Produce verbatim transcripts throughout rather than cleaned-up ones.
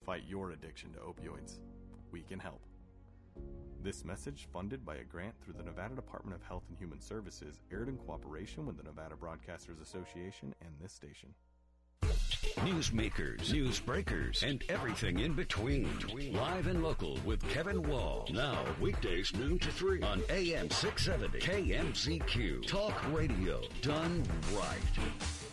fight your addiction to opioids. We can help. This message, funded by a grant through the Nevada Department of Health and Human Services, aired in cooperation with the Nevada Broadcasters Association and this station. Newsmakers, news breakers, and everything in between. Live and local with Kevin Wall. Now, weekdays noon to three on A M six seventy K M Z Q. Talk radio done right.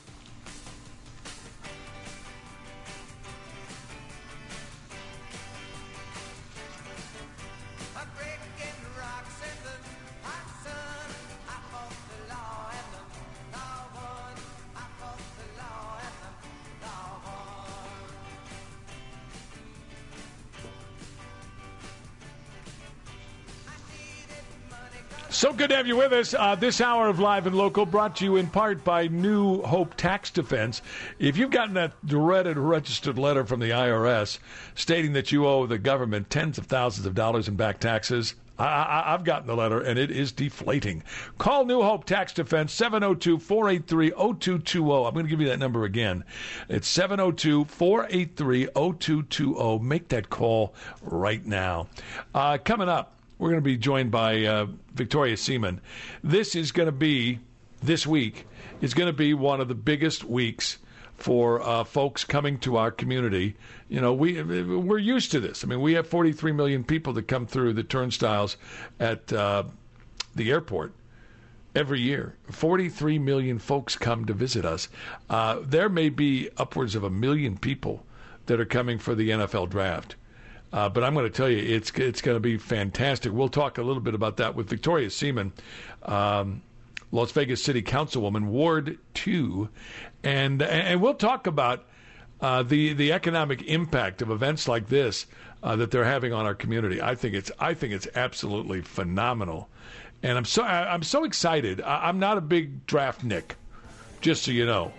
So good to have you with us. Uh, this hour of Live and Local brought to you in part by New Hope Tax Defense. If you've gotten that dreaded registered letter from the I R S stating that you owe the government tens of thousands of dollars in back taxes, I, I, I've gotten the letter, and it is deflating. Call New Hope Tax Defense, seven oh two, four eight three, oh two two oh. I'm going to give you that number again. It's seven oh two, four eight three, oh two two oh. Make that call right now. Uh, coming up, we're going to be joined by uh, Victoria Seaman. This is going to be, this week, is going to be one of the biggest weeks for uh, folks coming to our community. You know, we, we're used to this. I mean, we have forty-three million people that come through the turnstiles at uh, the airport every year. forty-three million folks come to visit us. Uh, there may be upwards of a million people that are coming for the N F L draft. Uh, but I'm going to tell you, it's it's going to be fantastic. We'll talk a little bit about that with Victoria Seaman, um, Las Vegas City Councilwoman, Ward two, and and we'll talk about uh, the the economic impact of events like this uh, that they're having on our community. I think it's I think it's absolutely phenomenal, and I'm so I'm so excited. I, I'm not a big draft Nick, just so you know.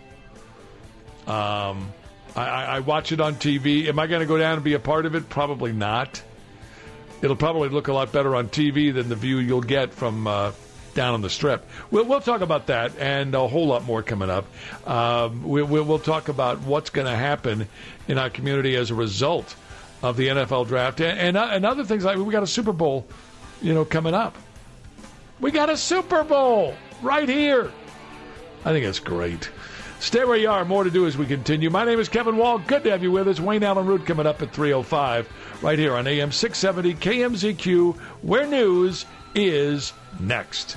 Um. I, I watch it on T V. Am I going to go down and be a part of it? Probably not. It'll probably look a lot better on T V than the view you'll get from uh, down on the Strip. We'll, we'll talk about that and a whole lot more coming up. Um, we, we'll, we'll talk about what's going to happen in our community as a result of the N F L draft and, and, and other things like we got a Super Bowl, you know, coming up. We got a Super Bowl right here. I think that's great. Stay where you are. More to do as we continue. My name is Kevin Wall. Good to have you with us. Wayne Allen Root coming up at three oh five right here on A M six seventy K M Z Q, where news is next.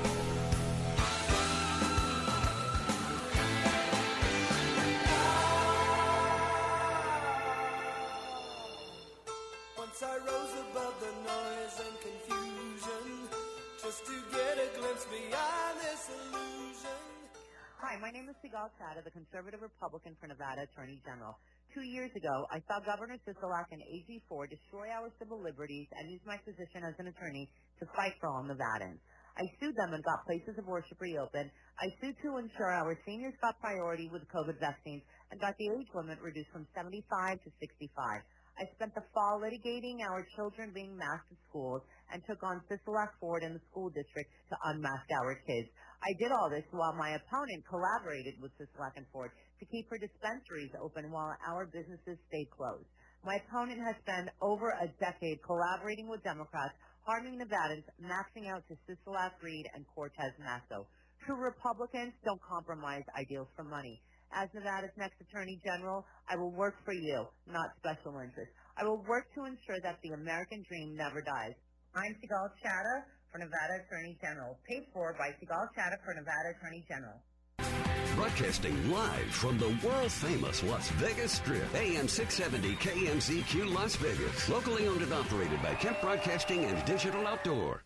Once I rose above the noise and confusion just to get a glimpse beyond this illusion. Hi, my name is Sigal Chadha, the conservative Republican for Nevada Attorney General. Two years ago, I saw Governor Sisolak and A G four destroy our civil liberties and use my position as an attorney to fight for all Nevadans. I sued them and got places of worship reopened. I sued to ensure our seniors got priority with COVID vaccines and got the age limit reduced from seventy-five to sixty-five. I spent the fall litigating our children being masked at schools and took on Sisolak Ford and the school district to unmask our kids. I did all this while my opponent collaborated with Sisolak and Ford to keep her dispensaries open while our businesses stayed closed. My opponent has spent over a decade collaborating with Democrats, harming Nevadans, maxing out to Sisolak, Reed, and Cortez Masto. True Republicans don't compromise ideals for money. As Nevada's next Attorney General, I will work for you, not special interests. I will work to ensure that the American dream never dies. I'm Sigal Chadha for Nevada Attorney General. Paid for by Sigal Chadha for Nevada Attorney General. Broadcasting live from the world-famous Las Vegas Strip, A M six seventy K M Z Q Las Vegas. Locally owned and operated by Kemp Broadcasting and Digital Outdoor.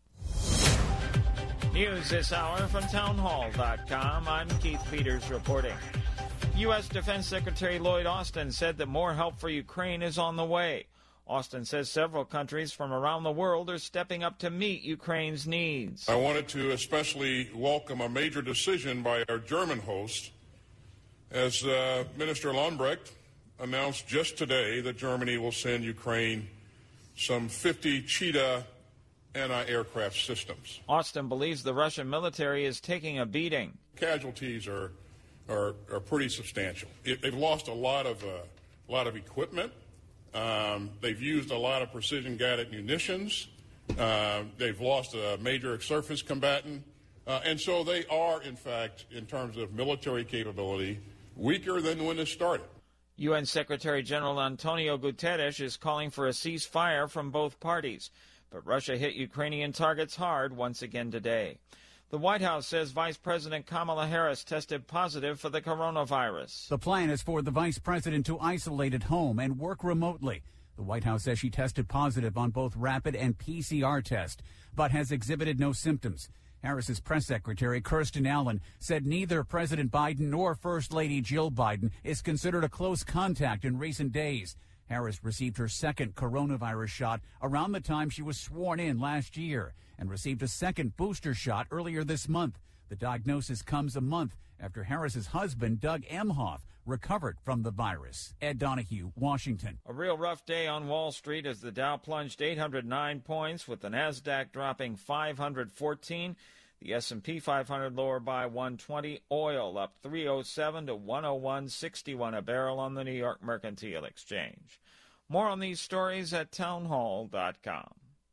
News this hour from townhall dot com. I'm Keith Peters reporting. U S Defense Secretary Lloyd Austin said that more help for Ukraine is on the way. Austin says several countries from around the world are stepping up to meet Ukraine's needs. I wanted to especially welcome a major decision by our German host, as uh, Minister Lambrecht announced just today that Germany will send Ukraine some fifty Cheetah anti-aircraft systems. Austin believes the Russian military is taking a beating. Casualties are are, are pretty substantial. It, they've lost a lot of uh, a lot of equipment. Um, they've used a lot of precision-guided munitions. Uh, they've lost a major surface combatant. Uh, and so they are, in fact, in terms of military capability, weaker than when it started. U N Secretary General Antonio Guterres is calling for a ceasefire from both parties. But Russia hit Ukrainian targets hard once again today. The White House says Vice President Kamala Harris tested positive for the coronavirus. The plan is for the vice president to isolate at home and work remotely. The White House says she tested positive on both rapid and P C R tests, but has exhibited no symptoms. Harris's press secretary, Kirsten Allen, said neither President Biden nor First Lady Jill Biden is considered a close contact in recent days. Harris received her second coronavirus shot around the time she was sworn in last year and received a second booster shot earlier this month. The diagnosis comes a month after Harris's husband, Doug Emhoff, recovered from the virus. Ed Donahue, Washington. A real rough day on Wall Street as the Dow plunged eight hundred nine points, with the Nasdaq dropping five hundred fourteen. The S and P five hundred lower by one twenty. Oil up three oh seven to one oh one sixty-one a barrel on the New York Mercantile Exchange. More on these stories at townhall dot com.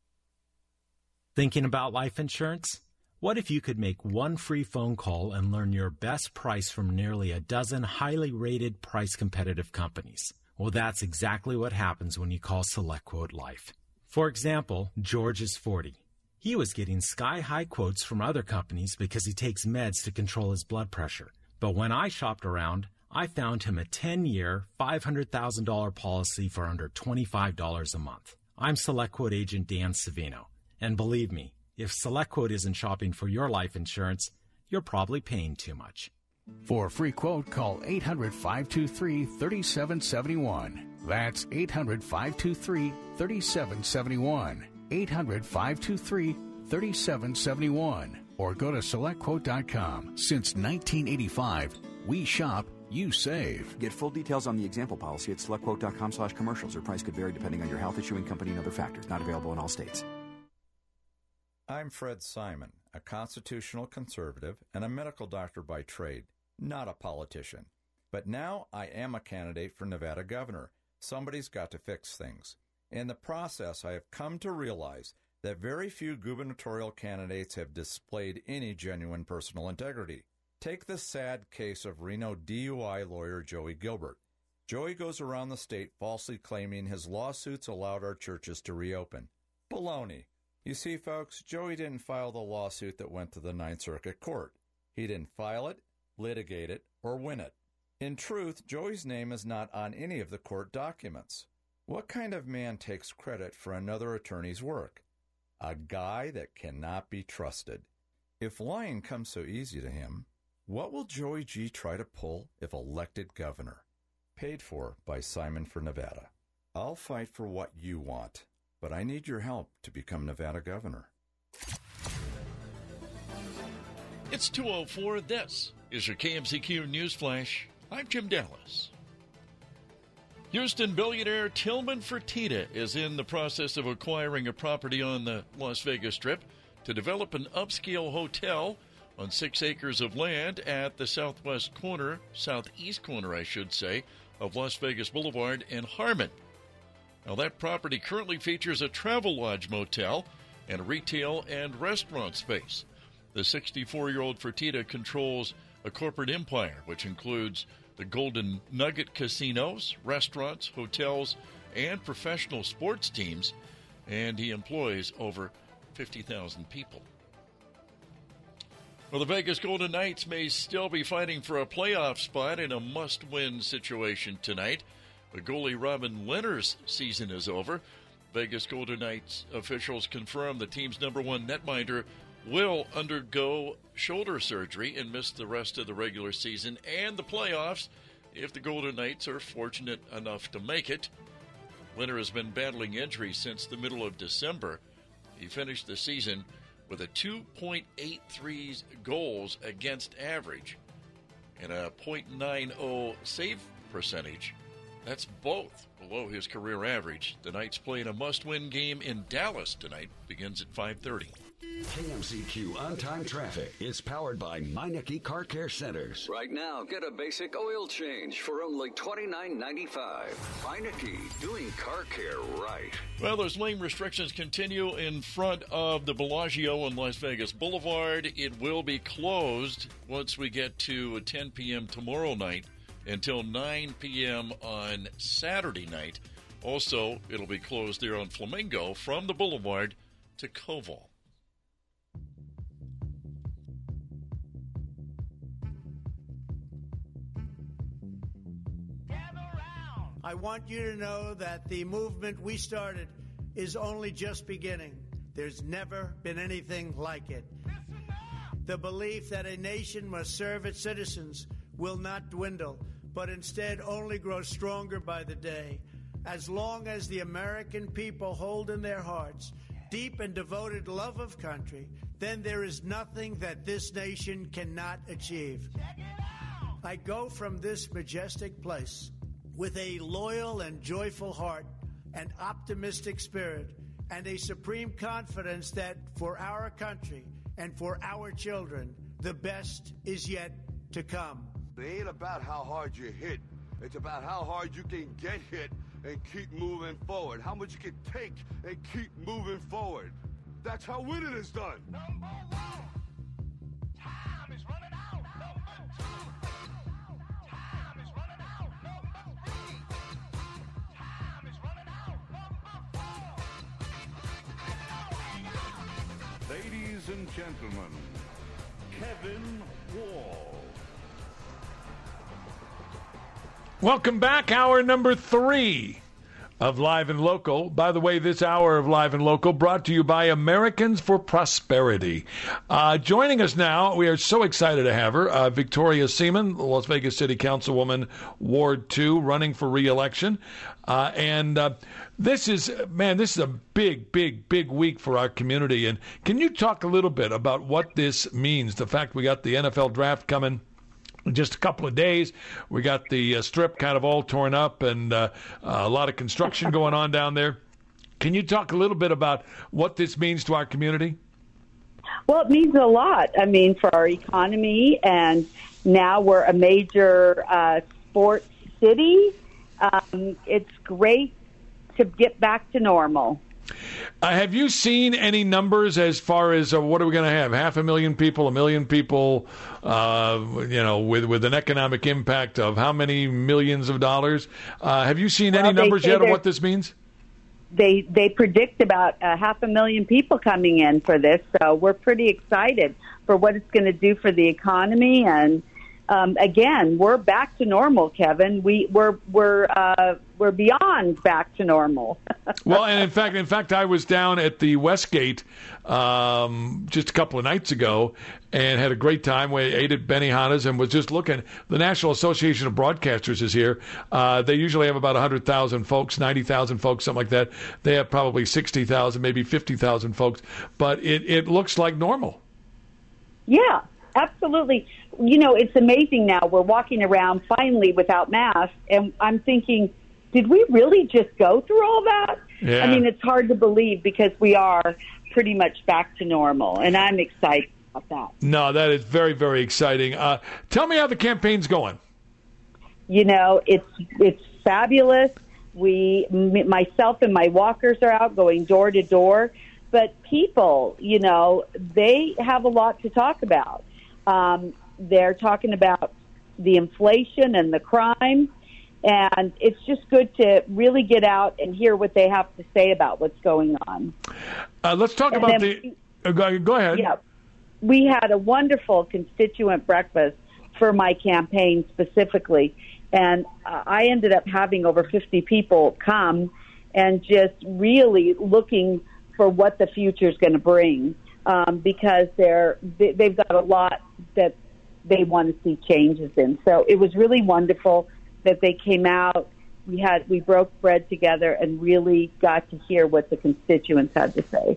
Thinking about life insurance? What if you could make one free phone call and learn your best price from nearly a dozen highly rated, price-competitive companies? Well, that's exactly what happens when you call SelectQuote Life. For example, George is forty. He was getting sky-high quotes from other companies because he takes meds to control his blood pressure. But when I shopped around, I found him a ten-year, five hundred thousand dollars policy for under twenty-five dollars a month. I'm SelectQuote agent Dan Savino. And believe me, if SelectQuote isn't shopping for your life insurance, you're probably paying too much. For a free quote, call eight hundred, five two three, three seven seven one. That's eight hundred, five two three, three seven seven one. eight hundred, five two three, three seven seven one. Or go to select quote dot com. Since nineteen eighty-five, we shop, you save. Get full details on the example policy at select quote dot com slash commercials. Or price could vary depending on your health, issuing company, and other factors. Not available in all states. I'm Fred Simon, a constitutional conservative and a medical doctor by trade, not a politician. But now I am a candidate for Nevada governor. Somebody's got to fix things. In the process, I have come to realize that very few gubernatorial candidates have displayed any genuine personal integrity. Take the sad case of Reno D U I lawyer Joey Gilbert. Joey goes around the state falsely claiming his lawsuits allowed our churches to reopen. Baloney. You see, folks, Joey didn't file the lawsuit that went to the Ninth Circuit Court. He didn't file it, litigate it, or win it. In truth, Joey's name is not on any of the court documents. What kind of man takes credit for another attorney's work? A guy that cannot be trusted. If lying comes so easy to him, what will Joey G try to pull if elected governor? Paid for by Simon for Nevada. I'll fight for what you want, but I need your help to become Nevada governor. It's two oh four. This is your K M C Q News Flash. I'm Jim Dallas. Houston billionaire Tillman Fertitta is in the process of acquiring a property on the Las Vegas Strip to develop an upscale hotel on six acres of land at the southwest corner, southeast corner, I should say, of Las Vegas Boulevard and Harmon. Now, that property currently features a Travel Lodge motel and a retail and restaurant space. The sixty-four-year-old Fertitta controls a corporate empire, which includes the Golden Nugget casinos, restaurants, hotels, and professional sports teams, and he employs over fifty thousand people. Well, the Vegas Golden Knights may still be fighting for a playoff spot in a must-win situation tonight. The goalie Robin Lehner's season is over. Vegas Golden Knights officials confirm the team's number one netminder will undergo shoulder surgery and miss the rest of the regular season and the playoffs if the Golden Knights are fortunate enough to make it. Lehner has been battling injuries since the middle of December. He finished the season with a two point eight three goals against average and a point nine oh save percentage. That's both below his career average. The Knights playing a must-win game in Dallas tonight. Begins at five thirty. K M C Q on-time traffic is powered by Meineke Car Care Centers. Right now, get a basic oil change for only twenty-nine ninety-five. Meineke, doing car care right. Well, those lane restrictions continue in front of the Bellagio on Las Vegas Boulevard. It will be closed once we get to ten p.m. tomorrow night until nine p.m. on Saturday night. Also, it'll be closed there on Flamingo from the Boulevard to Koval. I want you to know that the movement we started is only just beginning. There's never been anything like it. The belief that a nation must serve its citizens will not dwindle, but instead only grow stronger by the day. As long as the American people hold in their hearts deep and devoted love of country, then there is nothing that this nation cannot achieve. I go from this majestic place with a loyal and joyful heart, an optimistic spirit, and a supreme confidence that for our country and for our children, the best is yet to come. It ain't about how hard you hit. It's about how hard you can get hit and keep moving forward. How much you can take and keep moving forward. That's how winning is done. Number one. Time is running out. Number two. Time is running out. Number three. Time is running out. Number four. Ladies and gentlemen, Kevin Wall. Welcome back. Hour number three of Live and Local. By the way, this hour of Live and Local brought to you by Americans for Prosperity. Uh, joining us now, we are so excited to have her, uh, Victoria Seaman, Las Vegas City Councilwoman, Ward two, running for re-election. Uh, and uh, this is, man, this is a big, big, big week for our community. And can you talk a little bit about what this means, the fact we got the N F L draft coming in just a couple of days? We got the uh, strip kind of all torn up and uh, uh, a lot of construction going on down there. Can you talk a little bit about what this means to our community? Well, it means a lot. I mean, for our economy, and now we're a major uh, sports city. Um, it's great to get back to normal. Uh, have you seen any numbers as far as uh, what are we going to have? Half a million people, a million people, uh, you know, with with an economic impact of how many millions of dollars? Uh, have you seen well, any numbers yet of what this means? They they predict about uh, half a million people coming in for this, so we're pretty excited for what it's going to do for the economy. And um, again, we're back to normal, Kevin. We we're we're uh, we're beyond back to normal. Well, and in fact, in fact, I was down at the Westgate um, just a couple of nights ago and had a great time. We ate at Benihana's and was just looking. The National Association of Broadcasters is here. Uh, they usually have about one hundred thousand folks, ninety thousand folks, something like that. They have probably sixty thousand, maybe fifty thousand folks. But it, it looks like normal. Yeah, absolutely. You know, it's amazing now. We're walking around finally without masks, and I'm thinking, did we really just go through all that? Yeah. I mean, it's hard to believe because we are pretty much back to normal, and I'm excited about that. No, that is very, very exciting. Uh, tell me how the campaign's going. You know, it's it's fabulous. We, m- myself and my walkers are out going door to door, but people, you know, they have a lot to talk about. Um, they're talking about the inflation and the crime. And it's just good to really get out and hear what they have to say about what's going on. Uh, let's talk and about then, the... Uh, go, go ahead. Yeah. We had a wonderful constituent breakfast for my campaign specifically. And uh, I ended up having over fifty people come and just really looking for what the future is going to bring. Um, because they're, they, they've got a lot that they want to see changes in. So it was really wonderful that they came out. We had we broke bread together and really got to hear what the constituents had to say.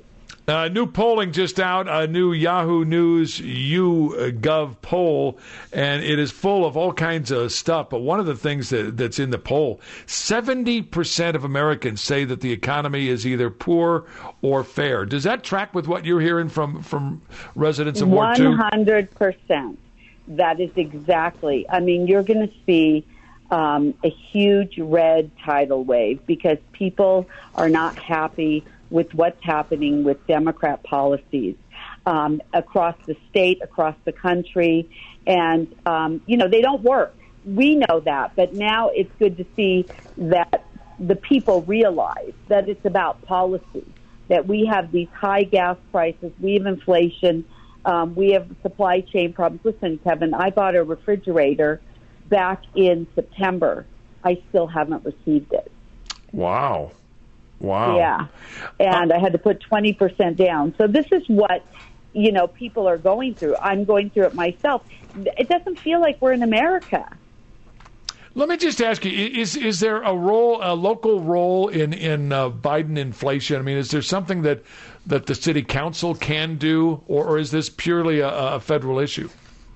Uh, new polling just out, a new Yahoo News YouGov poll, and it is full of all kinds of stuff. But one of the things that, that's in the poll, seventy percent of Americans say that the economy is either poor or fair. Does that track with what you're hearing from, from residents of Ward two? one hundred percent. That is exactly. I mean, you're going to see um, a huge red tidal wave because people are not happy with what's happening with Democrat policies um, across the state, across the country. And, um, you know, they don't work. We know that. But now it's good to see that the people realize that it's about policy, that we have these high gas prices, we have inflation, um, we have supply chain problems. Listen, Kevin, I bought a refrigerator back in September. I still haven't received it. Wow. Wow. Yeah. And uh, I had to put twenty percent down. So this is what, you know, people are going through. I'm going through it myself. It doesn't feel like we're in America. Let me just ask you, is is there a role, a local role in, in uh, Biden inflation? I mean, is there something that, that the city council can do, or, or is this purely a, a federal issue?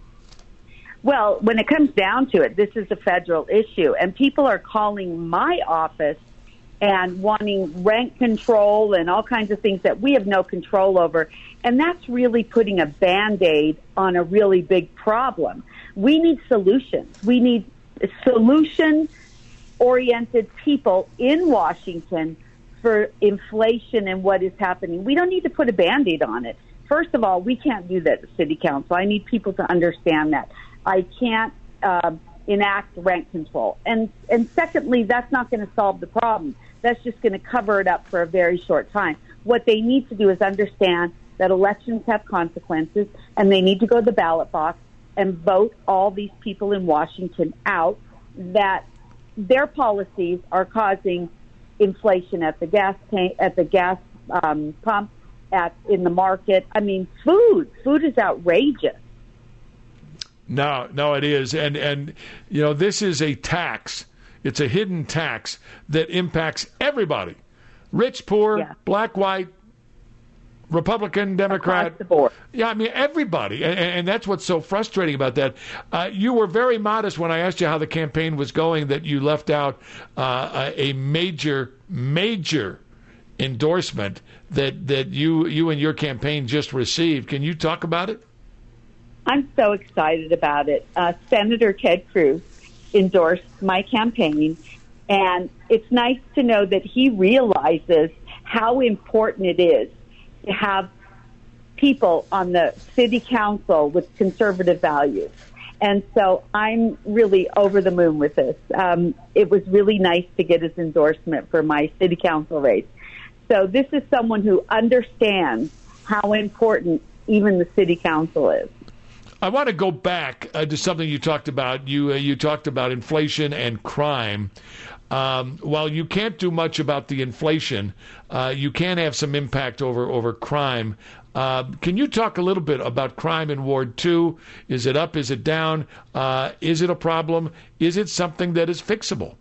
Well, when it comes down to it, this is a federal issue. And people are calling my office and wanting rent control and all kinds of things that we have no control over. And that's really putting a Band-Aid on a really big problem. We need solutions. We need solution-oriented people in Washington for inflation and what is happening. We don't need to put a Band-Aid on it. First of all, we can't do that at City Council. I need people to understand that. I can't uh, enact rent control. And, and secondly, that's not going to solve the problem. That's just going to cover it up for a very short time. What they need to do is understand that elections have consequences, and they need to go to the ballot box and vote all these people in Washington out, that their policies are causing inflation at the gas tank, at the gas um, pump, at in the market. I mean, food. Food is outrageous. No, no, it is. And, and you know, this is a tax. It's a hidden tax that impacts everybody. Rich, poor, yeah. black, white, Republican, Democrat. Across the board. Yeah, I mean, everybody. And, and that's what's so frustrating about that. Uh, you were very modest when I asked you how the campaign was going, that you left out uh, a major, major endorsement that, that you, you and your campaign just received. Can you talk about it? I'm so excited about it. Uh, Senator Ted Cruz endorsed my campaign, and it's nice to know that he realizes how important it is to have people on the city council with conservative values. And so I'm really over the moon with this. Um, it was really nice to get his endorsement for my city council race. So this is someone who understands how important even the city council is. I want to go back uh, to something you talked about. You uh, you talked about inflation and crime. Um, while you can't do much about the inflation, uh, you can have some impact over, over crime. Uh, can you talk a little bit about crime in Ward two? Is it up? Is it down? Uh, is it a problem? Is it something that is fixable?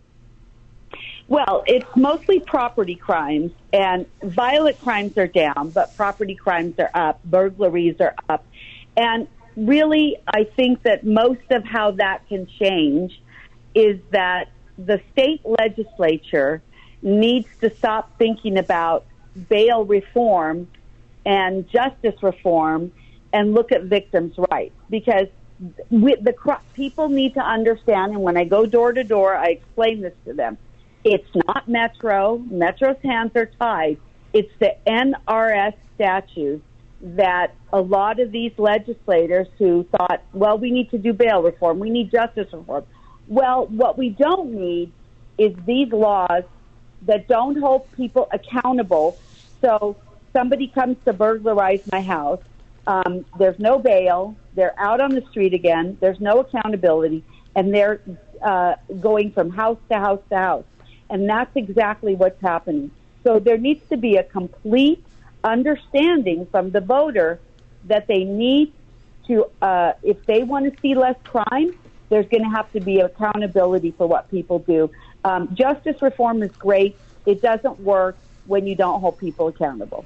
Well, it's mostly property crimes, and violent crimes are down, but property crimes are up, burglaries are up. And really, I think that most of how that can change is that the state legislature needs to stop thinking about bail reform and justice reform and look at victims' rights, because with the people need to understand, and when I go door to door, I explain this to them. It's not Metro. Metro's hands are tied. It's the N R S statutes that a lot of these legislators who thought, well, we need to do bail reform, we need justice reform. Well, what we don't need is these laws that don't hold people accountable. So somebody comes to burglarize my house, um, there's no bail, they're out on the street again, there's no accountability, and they're uh, going from house to house to house. And that's exactly what's happening. So there needs to be a complete understanding from the voter that they need to, uh, if they want to see less crime, there's going to have to be accountability for what people do. Um, justice reform is great. It doesn't work when you don't hold people accountable.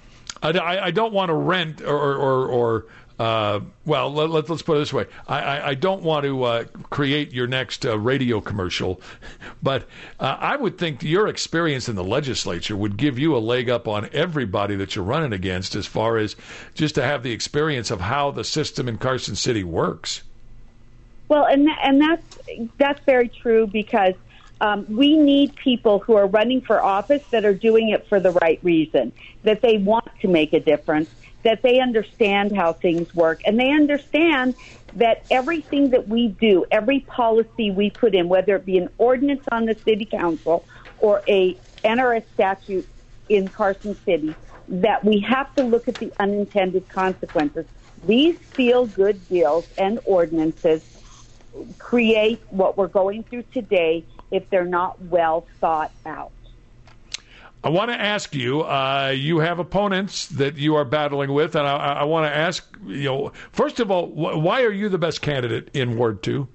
I, I don't want to rent or, or, or uh, well, let, let, let's put it this way. I, I, I don't want to uh, create your next uh, radio commercial, but uh, I would think your experience in the legislature would give you a leg up on everybody that you're running against as far as just to have the experience of how the system in Carson City works. Well, and and that's that's very true because um, we need people who are running for office that are doing it for the right reason, that they want to make a difference, that they understand how things work, and they understand that everything that we do, every policy we put in, whether it be an ordinance on the city council or a N R S statute in Carson City, that we have to look at the unintended consequences. These feel-good deals and ordinances create what we're going through today if they're not well thought out. I want to ask you, uh, you have opponents that you are battling with, and I, I want to ask, you know, first of all, wh- why are you the best candidate in Ward two?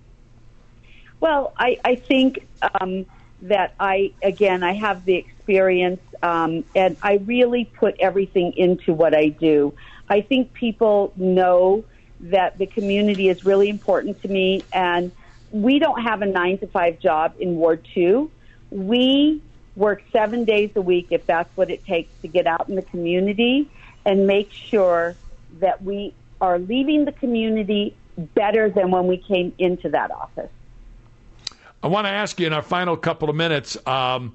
Well, I, I think um, that I, again, I have the experience, um, and I really put everything into what I do. I think people know that the community is really important to me, and we don't have a nine to five job in Ward two. We work seven days a week if that's what it takes to get out in the community and make sure that we are leaving the community better than when we came into that office. I want to ask you in our final couple of minutes, um,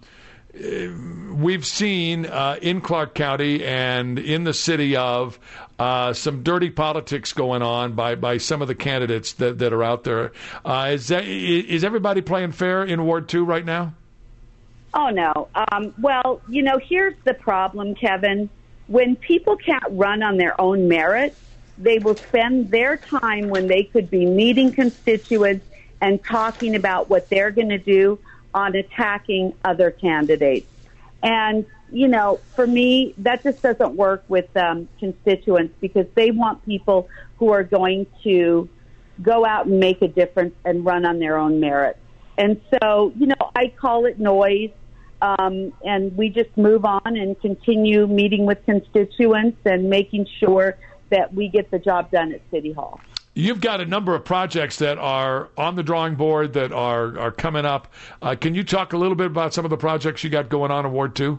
we've seen uh, in Clark County and in the city of uh, some dirty politics going on by, by some of the candidates that, that are out there. Uh, is that, is everybody playing fair in Ward two right now? Oh, no. Um, well, you know, here's the problem, Kevin. When people can't run on their own merit, they will spend their time when they could be meeting constituents and talking about what they're going to do on attacking other candidates. And, you know, for me, that just doesn't work with um, constituents because they want people who are going to go out and make a difference and run on their own merit. And so, you know, I call it noise, um, and we just move on and continue meeting with constituents and making sure that we get the job done at City Hall. You've got a number of projects that are on the drawing board that are, are coming up. Uh, can you talk a little bit about some of the projects you got going on in Ward two?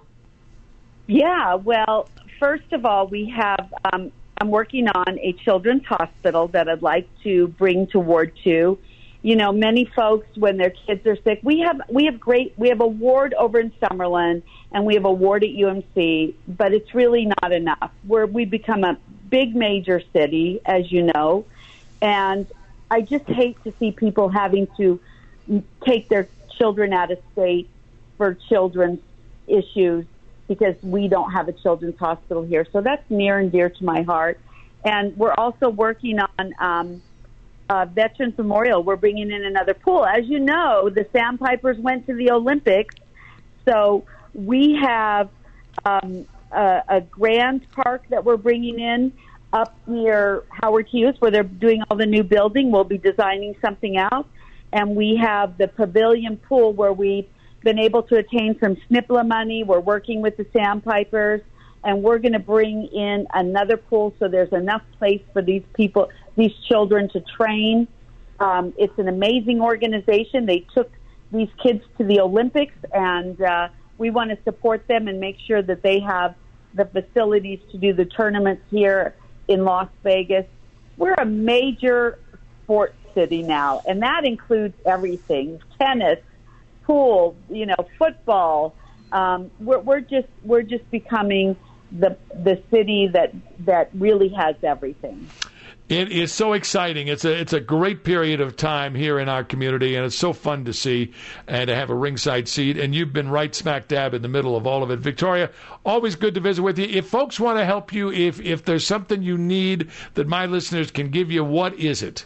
Yeah, well, first of all, we have, um, I'm working on a children's hospital that I'd like to bring to Ward two. You know, many folks, when their kids are sick, we have we have great, we have a ward over in Summerlin, and we have a ward at U M C, but it's really not enough. We're, we've become a big major city, as you know, and I just hate to see people having to take their children out of state for children's issues because we don't have a children's hospital here. So that's near and dear to my heart. And we're also working on um, uh, Veterans Memorial. We're bringing in another pool. As you know, the Sandpipers went to the Olympics. So we have um, a, a grand park that we're bringing in up near Howard Hughes where they're doing all the new building. We'll be designing something out. And we have the Pavilion Pool where we've been able to attain some S N P L A money. We're working with the Sandpipers, and we're going to bring in another pool so there's enough place for these people, these children to train. Um, it's an amazing organization. They took these kids to the Olympics, and uh, we want to support them and make sure that they have the facilities to do the tournaments here in Las Vegas. We're a major sports city now, and that includes everything: tennis, pool, you know, football. Um, we're, we're just we're just becoming the the city that that really has everything. It is so exciting. It's a it's a great period of time here in our community, and it's so fun to see and to have a ringside seat. And you've been right smack dab in the middle of all of it. Victoria, always good to visit with you. If folks want to help you, if if there's something you need that my listeners can give you, what is it?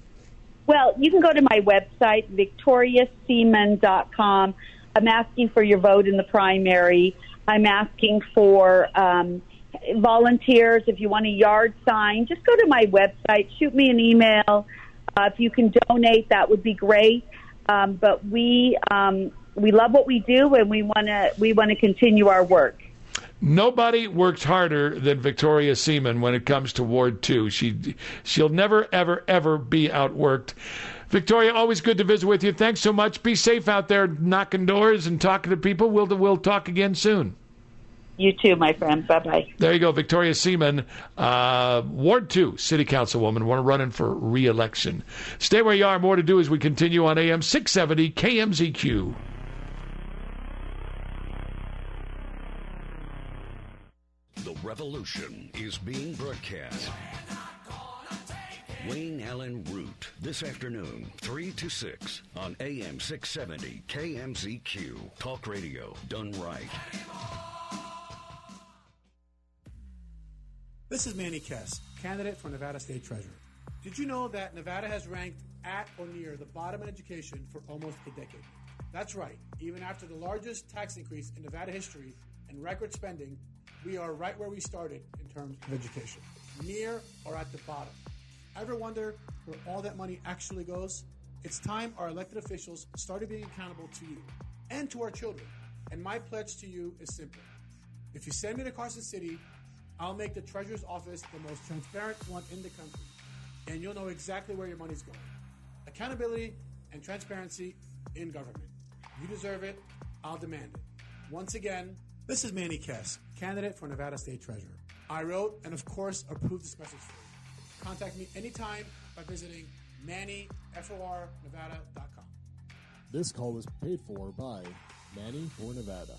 Well, you can go to my website, victoria seaman dot com. I'm asking for your vote in the primary. I'm asking for um, volunteers. If you want a yard sign, just go to my website, shoot me an email. Uh, if you can donate, that would be great. Um, but we um, we love what we do, and we want to we want to continue our work. Nobody works harder than Victoria Seaman when it comes to Ward two. She, she'll never, ever, ever be outworked. Victoria, always good to visit with you. Thanks so much. Be safe out there knocking doors and talking to people. We'll, we'll talk again soon. You too, my friend. Bye-bye. There you go, Victoria Seaman, uh, Ward two City Councilwoman, one running for re-election. Stay where you are. More to do as we continue on A M six seventy K M Z Q. The revolution is being broadcast. Wayne Allen Root, this afternoon, three to six on A M six seventy K M Z Q. Talk radio done right. This is Manny Kess, candidate for Nevada State Treasurer. Did you know that Nevada has ranked at or near the bottom in education for almost a decade? That's right. Even after the largest tax increase in Nevada history and record spending, we are right where we started in terms of education, near or at the bottom. Ever wonder where all that money actually goes? It's time our elected officials started being accountable to you and to our children. And my pledge to you is simple. If you send me to Carson City, I'll make the Treasurer's Office the most transparent one in the country, and you'll know exactly where your money's going. Accountability and transparency in government. You deserve it. I'll demand it. Once again, this is Manny Kess, candidate for Nevada State Treasurer. I wrote and, of course, approved this message for you. Contact me anytime by visiting manny for nevada dot com. This call was paid for by Manny for Nevada.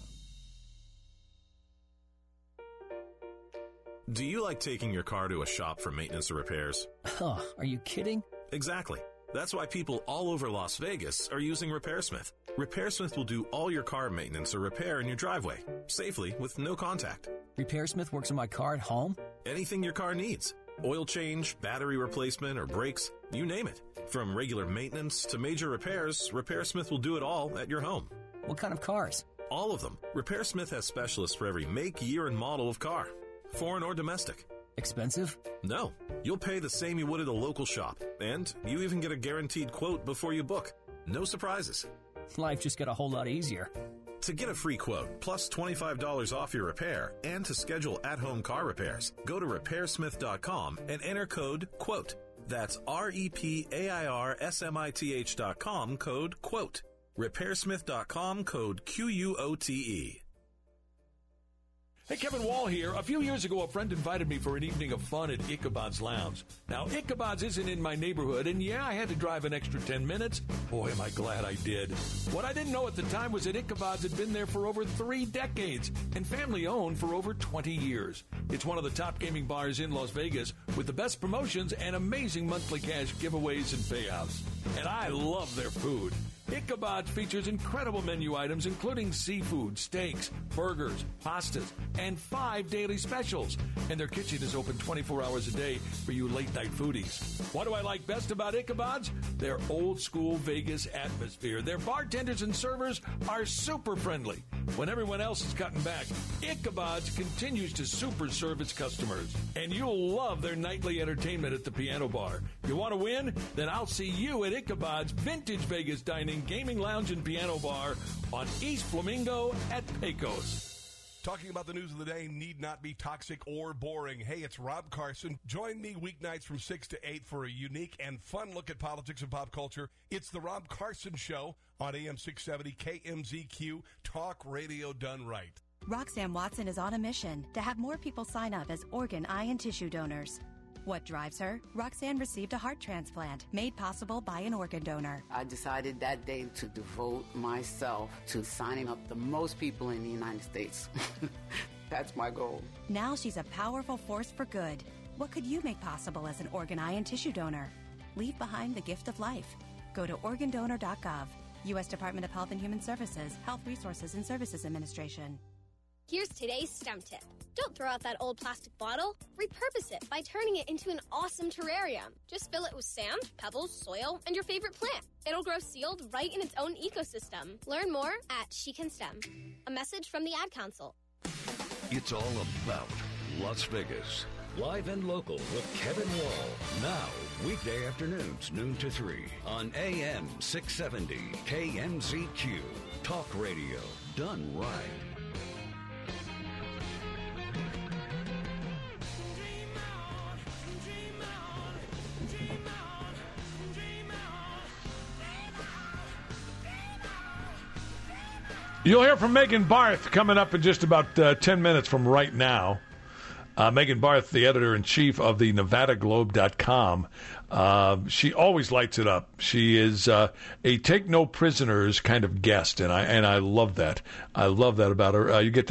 Do you like taking your car to a shop for maintenance or repairs? Oh, are you kidding? Exactly. That's why people all over Las Vegas are using RepairSmith. RepairSmith will do all your car maintenance or repair in your driveway, safely with no contact. RepairSmith works on my car at home? Anything your car needs. Oil change, battery replacement, or brakes, you name it. From regular maintenance to major repairs, RepairSmith will do it all at your home. What kind of cars? All of them. RepairSmith has specialists for every make, year, and model of car. Foreign or domestic. Expensive? No. You'll pay the same you would at a local shop. And you even get a guaranteed quote before you book. No surprises. Life just got a whole lot easier. To get a free quote, plus twenty-five dollars off your repair, and to schedule at-home car repairs, go to repair smith dot com and enter code QUOTE. That's R E P A I R S M I T H dot com, code QUOTE. repair smith dot com, code Q U O T E. Hey, Kevin Wall here. A few years ago, a friend invited me for an evening of fun at Ichabod's Lounge. Now, Ichabod's isn't in my neighborhood, and yeah, I had to drive an extra ten minutes. Boy, am I glad I did. What I didn't know at the time was that Ichabod's had been there for over three decades and family-owned for over twenty years. It's one of the top gaming bars in Las Vegas with the best promotions and amazing monthly cash giveaways and payouts. And I love their food. Ichabod's features incredible menu items, including seafood, steaks, burgers, pastas, and five daily specials. And their kitchen is open twenty-four hours a day for you late-night foodies. What do I like best about Ichabod's? Their old-school Vegas atmosphere. Their bartenders and servers are super friendly. When everyone else is cutting back, Ichabod's continues to super serve its customers. And you'll love their nightly entertainment at the piano bar. You want to win? Then I'll see you at Ichabod's Vintage Vegas Dining, Gaming Lounge, and Piano Bar on East Flamingo at Pecos. Talking about the news of the day need not be toxic or boring. Hey, it's Rob Carson. Join me weeknights from six to eight for a unique and fun look at politics and pop culture. It's the Rob Carson Show on A M six seventy K M Z Q, talk radio done right. Roxanne Watson is on a mission to have more people sign up as organ, eye, and tissue donors. What drives her? Roxanne received a heart transplant made possible by an organ donor. I decided that day to devote myself to signing up the most people in the United States. That's my goal. Now she's a powerful force for good. What could you make possible as an organ, eye, and tissue donor? Leave behind the gift of life. Go to organ donor dot gov. U S Department of Health and Human Services, Health Resources and Services Administration. Here's today's STEM tip. Don't throw out that old plastic bottle. Repurpose it by turning it into an awesome terrarium. Just fill it with sand, pebbles, soil, and your favorite plant. It'll grow sealed right in its own ecosystem. Learn more at She Can STEM. A message from the Ad Council. It's all about Las Vegas. Live and local with Kevin Wall. Now, weekday afternoons, noon to three on A M six seventy K M Z Q. Talk radio done right. You'll hear from Megan Barth coming up in just about uh, ten minutes from right now. Uh, Megan Barth, the editor-in-chief of the Nevada Globe dot com. Uh, she always lights it up. She is uh, a take-no-prisoners kind of guest, and I and I love that. I love that about her. Uh, you get to